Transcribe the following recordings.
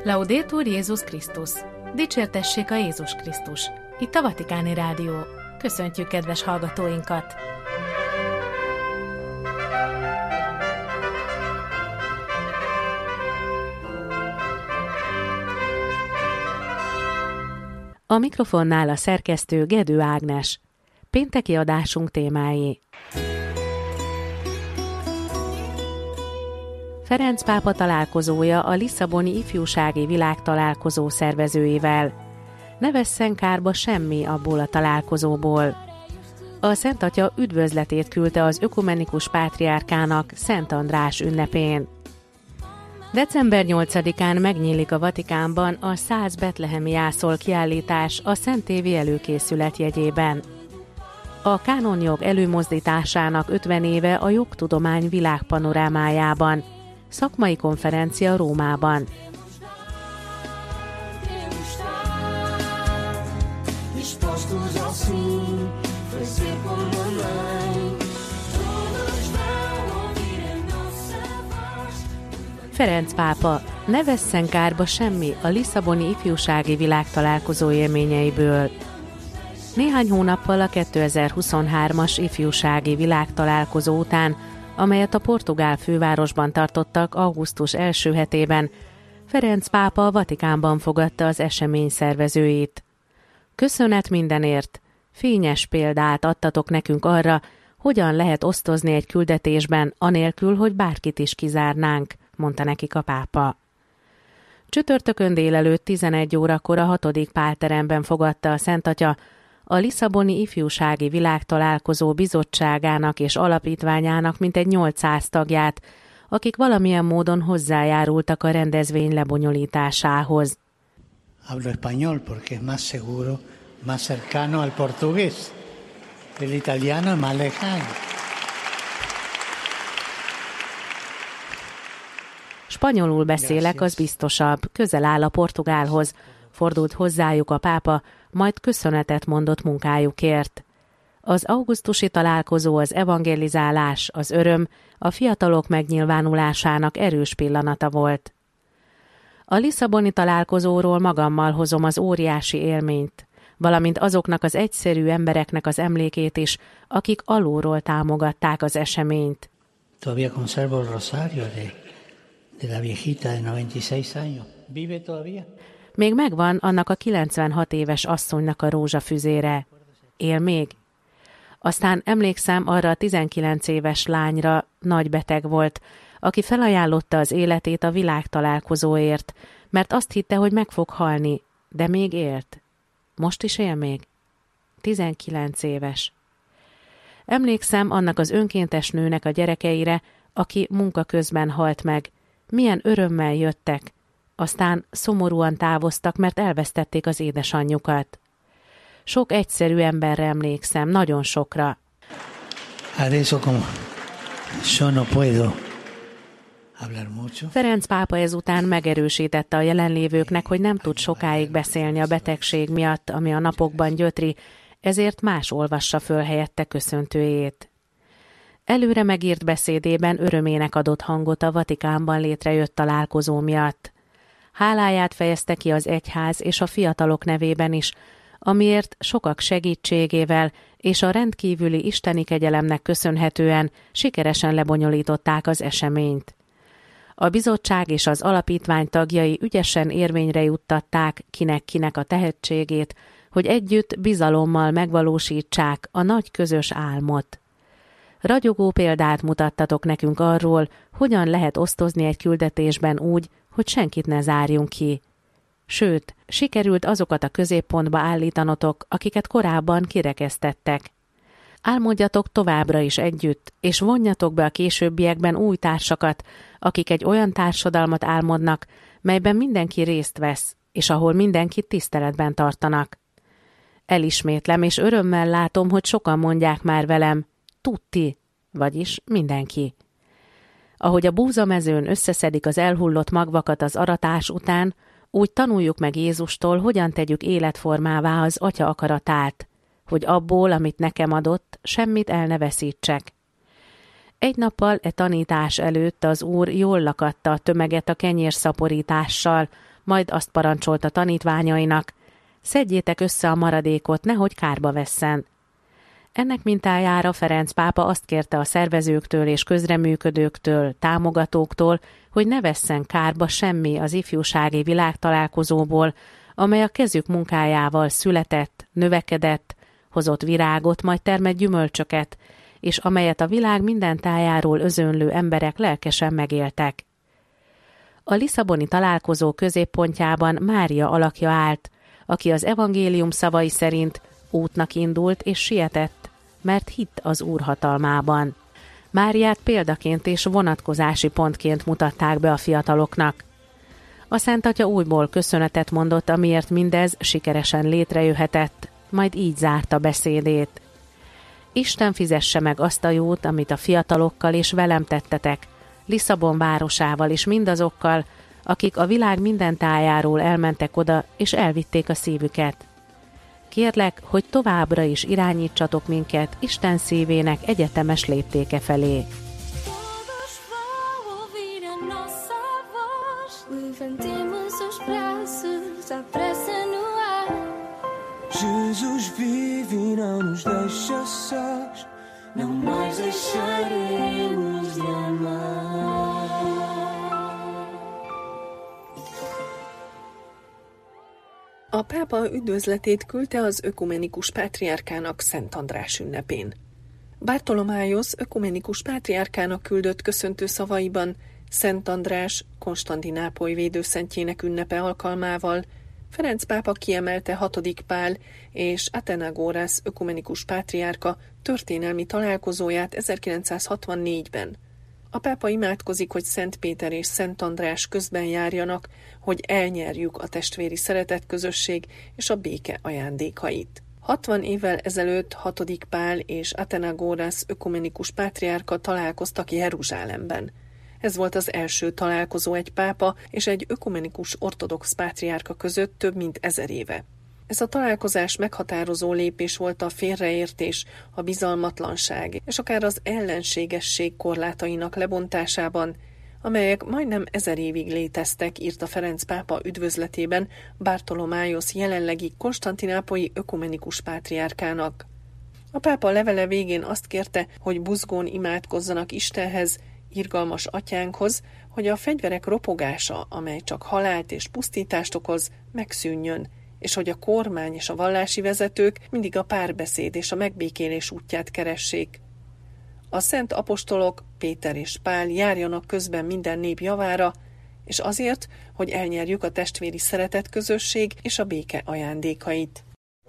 Laudetur Jézus Krisztus! Dicsértessék a Jézus Krisztus! Itt a Vatikáni Rádió. Köszöntjük kedves hallgatóinkat! A mikrofonnál a szerkesztő Gedő Ágnes. Pénteki adásunk témái. Ferenc pápa találkozója a Lisszaboni ifjúsági világtalálkozó szervezőivel. Ne vesszen kárba semmi abból a találkozóból. A Szent Atya üdvözletét küldte az ökumenikus pátriárkának Szent András ünnepén. December 8-án megnyílik a Vatikánban a 100 betlehemi jászol kiállítás a Szentévi előkészület jegyében. A kánonjog előmozdításának 50 éve a jogtudomány világpanorámájában. Szakmai konferencia Rómában. Ferenc pápa, ne vesszen kárba semmi a Lisszaboni ifjúsági világtalálkozó élményeiből. Néhány hónappal a 2023-as ifjúsági világtalálkozó után, amelyet a portugál fővárosban tartottak augusztus első hetében, Ferenc pápa a Vatikánban fogadta az esemény szervezőit. Köszönet mindenért, fényes példát adtatok nekünk arra, hogyan lehet osztozni egy küldetésben, anélkül, hogy bárkit is kizárnánk, mondta nekik a pápa. Csütörtökön délelőtt 11 órakor a 6. Pálteremben fogadta a Szent Atya a Lisszaboni ifjúsági világtalálkozó bizottságának és alapítványának mintegy 800 tagját, akik valamilyen módon hozzájárultak a rendezvény lebonyolításához. Hablo español porque es más seguro, más cercano al portugués. El italiano es más lejano. Spanyolul beszélek, az biztosabb, közel áll a portugálhoz, fordult hozzájuk a pápa, majd köszönetet mondott munkájukért. Az augusztusi találkozó az evangelizálás, az öröm, a fiatalok megnyilvánulásának erős pillanata volt. A Lisszaboni találkozóról magammal hozom az óriási élményt, valamint azoknak az egyszerű embereknek az emlékét is, akik alulról támogatták az eseményt. Todavía conservo el rosario de la viejita de 96 años. Vive todavía? Még megvan annak a 96 éves asszonynak a rózsafüzére. Él még? Aztán emlékszem arra a 19 éves lányra, nagy beteg volt, aki felajánlotta az életét a világtalálkozóért, mert azt hitte, hogy meg fog halni, de még élt. Most is él még? 19 éves. Emlékszem annak az önkéntes nőnek a gyerekeire, aki munka közben halt meg. Milyen örömmel jöttek. Aztán szomorúan távoztak, mert elvesztették az édesanyjukat. Sok egyszerű emberre emlékszem, nagyon sokra. Ferenc pápa ezután megerősítette a jelenlévőknek, hogy nem tud sokáig beszélni a betegség miatt, ami a napokban gyötri, ezért más olvassa föl helyette köszöntőjét. Előre megírt beszédében örömének adott hangot a Vatikánban létrejött találkozó miatt. Háláját fejezte ki az egyház és a fiatalok nevében is, amiért sokak segítségével és a rendkívüli isteni kegyelemnek köszönhetően sikeresen lebonyolították az eseményt. A bizottság és az alapítvány tagjai ügyesen érvényre juttatták kinek-kinek a tehetségét, hogy együtt bizalommal megvalósítsák a nagy közös álmot. Ragyogó példát mutattatok nekünk arról, hogyan lehet osztozni egy küldetésben úgy, hogy senkit ne zárjunk ki. Sőt, sikerült azokat a középpontba állítanotok, akiket korábban kirekesztettek. Álmodjatok továbbra is együtt, és vonjatok be a későbbiekben új társakat, akik egy olyan társadalmat álmodnak, melyben mindenki részt vesz, és ahol mindenkit tiszteletben tartanak. Elismétlem, és örömmel látom, hogy sokan mondják már velem, tutti, vagyis mindenki. Ahogy a búzamezőn összeszedik az elhullott magvakat az aratás után, úgy tanuljuk meg Jézustól, hogyan tegyük életformává az Atya akaratát, hogy abból, amit nekem adott, semmit el ne veszítsek. Egy nappal tanítás előtt az Úr jól lakatta a tömeget a kenyérszaporítással, majd azt parancsolta tanítványainak: szedjétek össze a maradékot, nehogy kárba vesszen. Ennek mintájára Ferenc pápa azt kérte a szervezőktől és közreműködőktől, támogatóktól, hogy ne vesszen kárba semmi az ifjúsági világtalálkozóból, amely a kezük munkájával született, növekedett, hozott virágot, majd termett gyümölcsöket, és amelyet a világ minden tájáról özönlő emberek lelkesen megéltek. A lisszaboni találkozó középpontjában Mária alakja állt, aki az evangélium szavai szerint útnak indult és sietett, mert hitt az Úr hatalmában. Máriát példaként és vonatkozási pontként mutatták be a fiataloknak. A Szent Atya újból köszönetet mondott, amiért mindez sikeresen létrejöhetett, majd így zárta beszédét. Isten fizesse meg azt a jót, amit a fiatalokkal és velem tettetek, Lisszabon városával és mindazokkal, akik a világ minden tájáról elmentek oda és elvitték a szívüket. Kérlek, hogy továbbra is irányítsatok minket Isten szívének egyetemes léptéke felé. Jesus vive e não nos deixa sós, não mais deixaremos de amar. A pápa üdvözletét küldte az ökumenikus pátriárkának Szent András ünnepén. Bartolomájosz ökumenikus pátriárkának küldött köszöntő szavaiban Szent András Konstantinápoly védőszentjének ünnepe alkalmával Ferenc pápa kiemelte 6. Pál és Athenagoras ökumenikus pátriárka történelmi találkozóját 1964-ben. A pápa imádkozik, hogy Szent Péter és Szent András közben járjanak, hogy elnyerjük a testvéri szeretetközösség és a béke ajándékait. 60 évvel ezelőtt 6. Pál és Athenagoras ökumenikus pátriárka találkoztak Jeruzsálemben. Ez volt az első találkozó egy pápa és egy ökumenikus ortodox pátriárka között több mint 1000 éve. Ez a találkozás meghatározó lépés volt a félreértés, a bizalmatlanság és akár az ellenségesség korlátainak lebontásában, amelyek majdnem 1000 évig léteztek, írta Ferenc pápa üdvözletében Bartolomájosz jelenlegi konstantinápolyi ökumenikus pátriárkának. A pápa levele végén azt kérte, hogy buzgón imádkozzanak Istenhez, irgalmas atyánkhoz, hogy a fegyverek ropogása, amely csak halált és pusztítást okoz, megszűnjön, és hogy a kormány és a vallási vezetők mindig a párbeszéd és a megbékélés útját keressék. A szent apostolok, Péter és Pál járjanak közben minden nép javára, és azért, hogy elnyerjük a testvéri szeretetközösség és a béke ajándékait.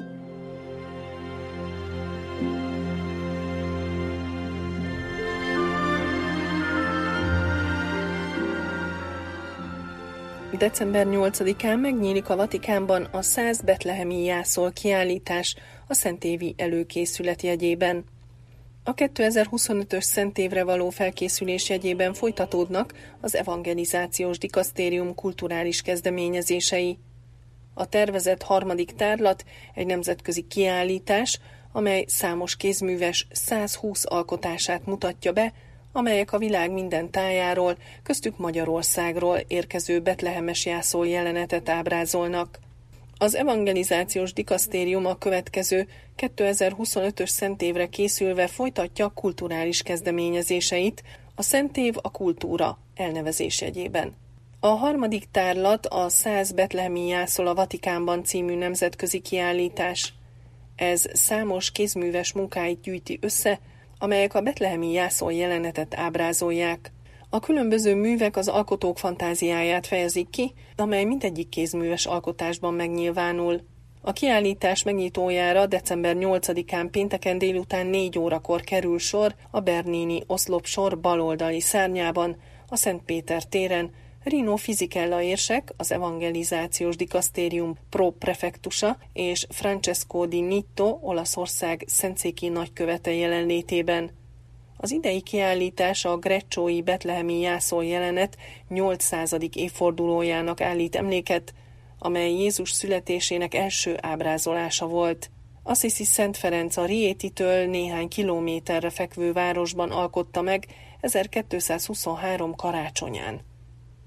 December 8-án megnyílik a Vatikánban a 100 betlehemi jászol kiállítás a szentévi előkészület jegyében. A 2025-ös szentévre való felkészülés jegyében folytatódnak az evangelizációs dikasztérium kulturális kezdeményezései. A tervezett 3. tárlat egy nemzetközi kiállítás, amely számos kézműves 120 alkotását mutatja be, amelyek a világ minden tájáról, köztük Magyarországról érkező betlehemes jászol jelenetet ábrázolnak. Az evangelizációs dikasztérium a következő 2025-ös szentévre készülve folytatja kulturális kezdeményezéseit, a Szentév a kultúra elnevezés jegyében. A 3. tárlat a 100 betlehemi jászol a Vatikánban című nemzetközi kiállítás. Ez számos kézműves munkáit gyűjti össze, amelyek a betlehemi jászol jelenetet ábrázolják. A különböző művek az alkotók fantáziáját fejezik ki, amely mindegyik kézműves alkotásban megnyilvánul. A kiállítás megnyitójára december 8-án pénteken délután 4 órakor kerül sor a Bernini oszlopsor baloldali szárnyában, a Szent Péter téren. Rino Fisichella érsek, az evangelizációs dikasztérium pro-prefektusa és Francesco Di Nitto, Olaszország szentszéki nagykövete jelenlétében. Az idei kiállítás a grecciói betlehemi jászol jelenet 800. évfordulójának állít emléket, amely Jézus születésének első ábrázolása volt. Assisi Szent Ferenc a Rietitől néhány kilométerre fekvő városban alkotta meg 1223 karácsonyán.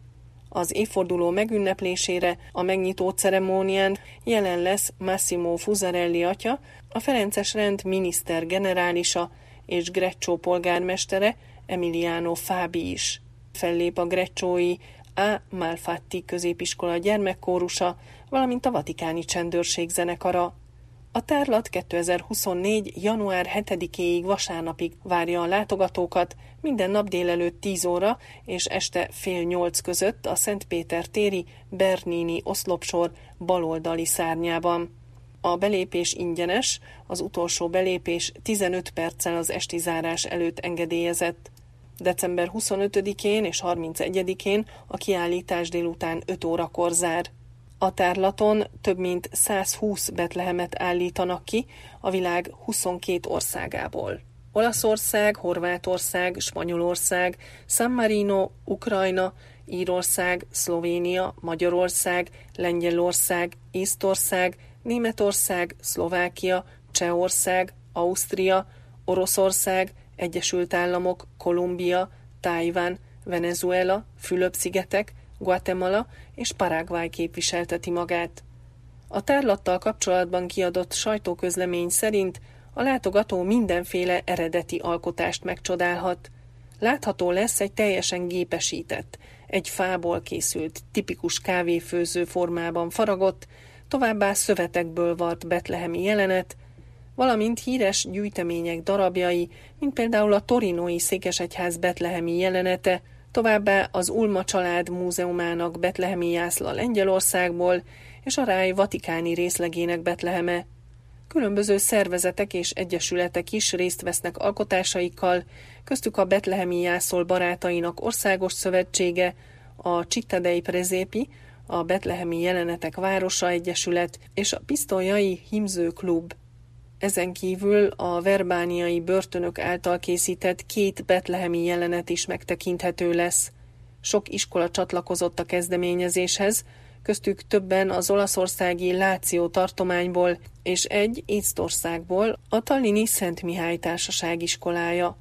Az évforduló megünneplésére a megnyitó ceremónián jelen lesz Massimo Fusarelli atya, a ferences rend miniszter generálisa és Greccio polgármestere Emiliano Fabi is. Fellép a grecciói A. Malfatti középiskola gyermekkórusa, valamint a vatikáni csendőrség zenekara. A tárlat 2024. január 7-éig vasárnapig várja a látogatókat, minden nap délelőtt 10 óra és este fél 8 között a Szent Péter téri Bernini oszlopsor baloldali szárnyában. A belépés ingyenes, az utolsó belépés 15 perccel az esti zárás előtt engedélyezett. December 25-én és 31-én a kiállítás délután 5 órakor zár. A tárlaton több mint 120 Betlehemet állítanak ki a világ 22 országából. Olaszország, Horvátország, Spanyolország, San Marino, Ukrajna, Írország, Szlovénia, Magyarország, Lengyelország, Észtország, Németország, Szlovákia, Csehország, Ausztria, Oroszország, Egyesült Államok, Kolumbia, Tajvan, Venezuela, Fülöp-szigetek, Guatemala és Paraguay képviselteti magát. A tárlattal kapcsolatban kiadott sajtóközlemény szerint a látogató mindenféle eredeti alkotást megcsodálhat. Látható lesz egy teljesen gépesített, egy fából készült, tipikus kávéfőző formában faragott, továbbá szövetekből vart betlehemi jelenet, valamint híres gyűjtemények darabjai, mint például a torinói székesegyház betlehemi jelenete, továbbá az Ulma család múzeumának betlehemi jászla Lengyelországból és a Ráj vatikáni részlegének Betleheme. Különböző szervezetek és egyesületek is részt vesznek alkotásaikkal, köztük a Betlehemi Jászol Barátainak Országos Szövetsége, a Città dei Presepi, a Betlehemi Jelenetek Városa Egyesület és a Pisztoljai Himző Klub. Ezen kívül a verbániai börtönök által készített 2 betlehemi jelenet is megtekinthető lesz. Sok iskola csatlakozott a kezdeményezéshez, köztük többen az olaszországi Láció tartományból és egy Észtországból, a tallini Szent Mihály Társaság iskolája.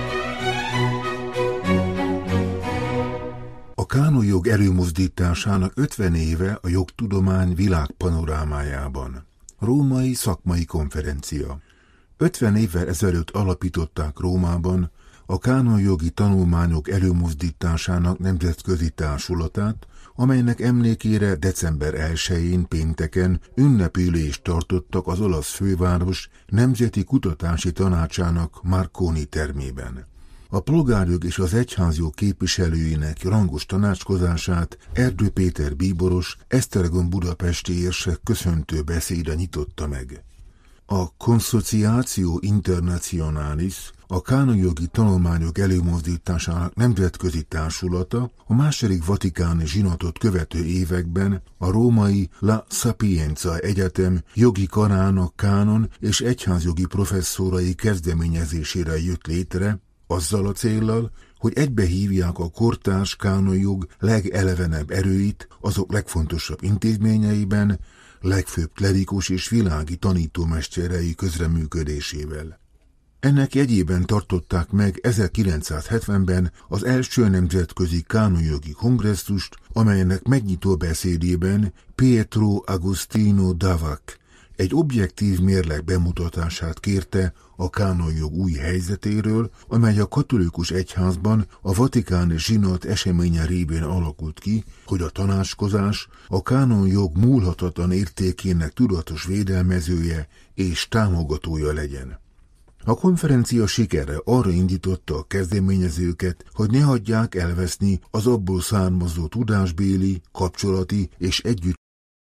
A kánonjog előmozdításának 50 éve a jogtudomány világpanorámájában. Római szakmai konferencia. 50 évvel ezelőtt alapították Rómában a kánonjogi tanulmányok előmozdításának nemzetközi társulatát, amelynek emlékére december 1-én pénteken ünnepülést tartottak az olasz főváros Nemzeti Kutatási Tanácsának Marconi termében. A polgárjog és az egyházjog képviselőinek rangos tanácskozását Erdő Péter bíboros, Esztergom budapesti érsek köszöntő beszéde nyitotta meg. A Consociatio Internationalis, a kánonjogi tanulmányok előmozdításának nemzetközi társulata a II. Vatikáni zsinatot követő években a római La Sapienza Egyetem jogi karának kánon és egyházjogi professzorai kezdeményezésére jött létre, azzal a céllal, hogy egybehívják a kortárs kánonjog legelevenebb erőit azok legfontosabb intézményeiben, legfőbb klerikus és világi tanítómesterei közreműködésével. Ennek jegyében tartották meg 1970-ben az első nemzetközi kánonjogi kongresszust, amelynek megnyitó beszédében Pietro Agostino Davac egy objektív mérleg bemutatását kérte a kánonjog új helyzetéről, amely a katolikus egyházban a vatikáni zsinat eseménye révén alakult ki, hogy a tanácskozás a kánonjog múlhatatlan értékének tudatos védelmezője és támogatója legyen. A konferencia sikere arra indította a kezdeményezőket, hogy ne hagyják elveszni az abból származó tudásbéli, kapcsolati és együtt.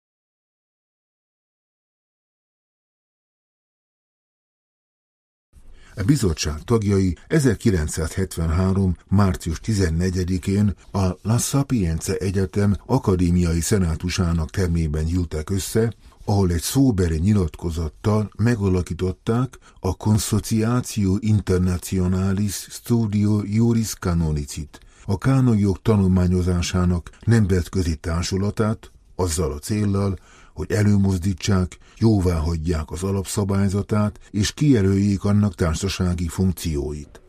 A bizottság tagjai 1973. március 14-én a La Sapienza Egyetem akadémiai szenátusának termében gyűltek össze, ahol egy szóbeli nyilatkozattal megalakították a Consociatio Internationalis Studio Juris Canonicit, a kánonjog tanulmányozásának nemzetközi társulatát, azzal a céllal, hogy előmozdítsák, jóváhagyják az alapszabályzatát és kijelöljék annak társasági funkcióit.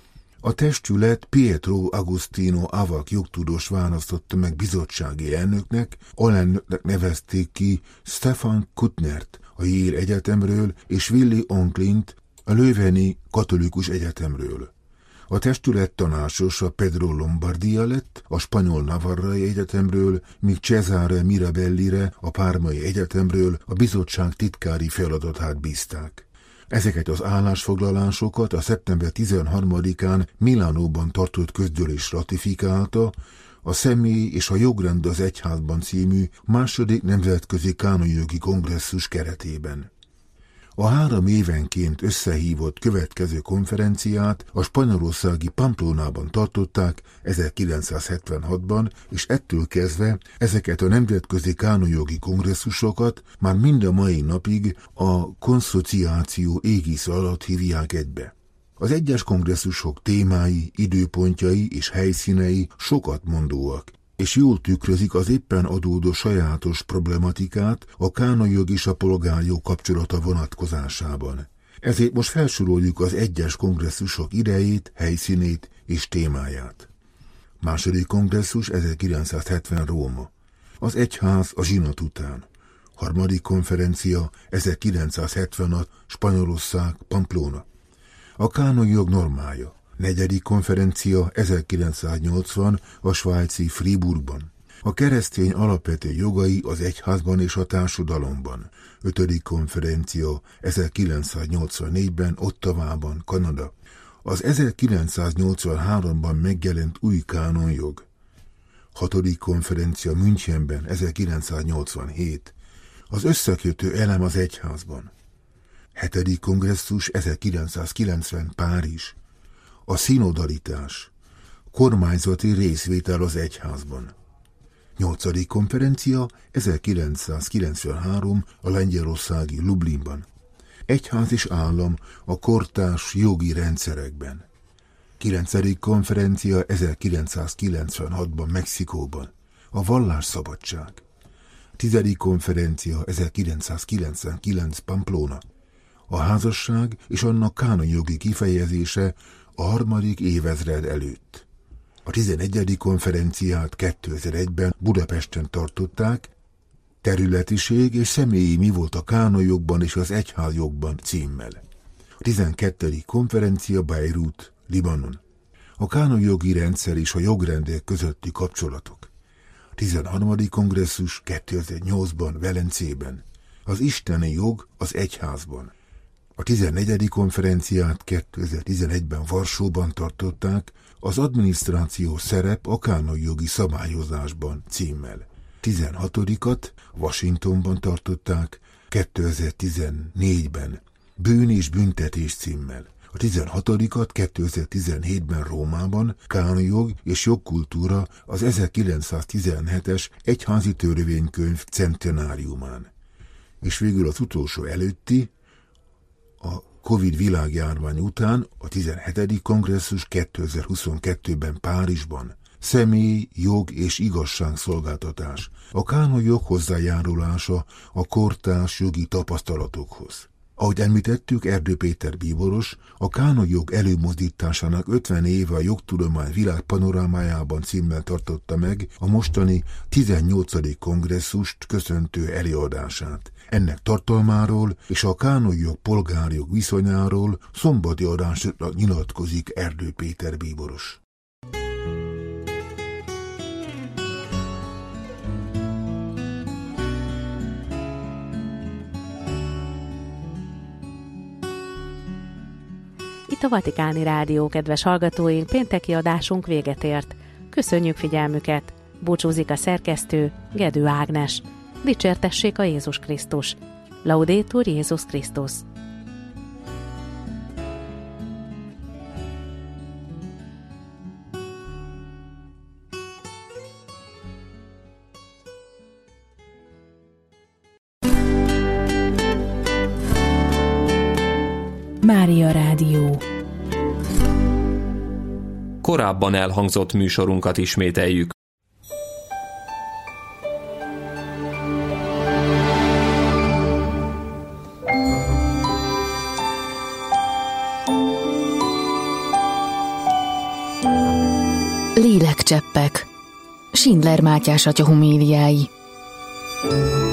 A testület Pietro Agostino Avak jogtudós választotta meg bizottsági elnöknek, alelnöknek nevezték ki Stefan Kuttnert a Yale Egyetemről és Willy Onklint a Leuveni Katolikus Egyetemről. A testület tanácsosa Pedro Lombardia lett a spanyol Navarrai Egyetemről, míg Cesare Mirabellire a Pármai Egyetemről a bizottság titkári feladatát bízták. Ezeket az állásfoglalásokat a szeptember 13-án Milánóban tartott közgyűlés ratifikálta, a Személy és a jogrend az egyházban című második nemzetközi kánonjogi kongresszus keretében. A 3 évenként összehívott következő konferenciát a spanyolországi Pamplonában tartották 1976-ban, és ettől kezdve ezeket a nemzetközi kánonjogi kongresszusokat már mind a mai napig a konszociáció égisze alatt hívják egybe. Az egyes kongresszusok témái, időpontjai és helyszínei sokat mondóak, és jól tükrözik az éppen adódó sajátos problematikát a kánonjog és a polgárjog kapcsolata vonatkozásában. Ezért most felsoroljuk az egyes kongresszusok idejét, helyszínét és témáját. Második kongresszus 1970 Róma. Az egyház a zsinat után. Harmadik konferencia 1976 Spanyolország, Pamplona. A kánonjog normája. Negyedik konferencia 1980 a svájci Fribourgban. A keresztény alapvető jogai az egyházban és a társadalomban. Ötödik konferencia 1984-ben Ottawában, Kanada. Az 1983-ban megjelent új kánonjog. Hatodik konferencia Münchenben 1987. Az összekötő elem az egyházban. Hetedik kongresszus 1990 Párizs. A szinodalitás, kormányzati részvétel az egyházban. 8. konferencia 1993 a lengyelországi Lublinban. Egyház és állam a kortárs jogi rendszerekben. 9. konferencia 1996-ban Mexikóban. A vallásszabadság. 10. konferencia 1999 Pamplona. A házasság és annak kánonjogi kifejezése a 3. évezred előtt. A 11. konferenciát 2001-ben Budapesten tartották, területiség és személyi mi volt a kánonjogban és az egyházjogban címmel. A 12. konferencia Beirut, Libanon. A kánonjogi rendszer és a jogrendek közötti kapcsolatok. A 13. kongresszus 2008-ban Velencében. Az isteni jog az egyházban. A 14. konferenciát 2011-ben Varsóban tartották, az adminisztráció szerep a kánonjogi szabályozásban címmel. 16-at Washingtonban tartották 2014-ben, bűn és büntetés címmel. A 16-at 2017-ben Rómában, kánonjog és jogkultúra az 1917-es egyházi törvénykönyv centenáriumán. És végül az utolsó előtti, a Covid világjárvány után a 17. kongresszus 2022-ben Párizsban. Személy, jog és igazságszolgáltatás. A kánonjog hozzájárulása a kortárs jogi tapasztalatokhoz. Ahogy említettük, Erdő Péter bíboros a kánonjog előmozdításának 50 éve a jogtudomány világpanorámájában címmel tartotta meg a mostani 18. kongresszust köszöntő előadását. Ennek tartalmáról és a kánonjog polgárjog viszonyáról szombati adásra nyilatkozik Erdő Péter bíboros. Itt a Vatikáni Rádió, kedves hallgatóink, pénteki adásunk véget ért. Köszönjük figyelmüket! Búcsúzik a szerkesztő, Gedő Ágnes. Dicsértessék a Jézus Krisztus! Laudetur Jézus Krisztus! Mária Rádió. Korábban elhangzott műsorunkat ismételjük. Lélekcseppek. Schindler Mátyás atya homéliái.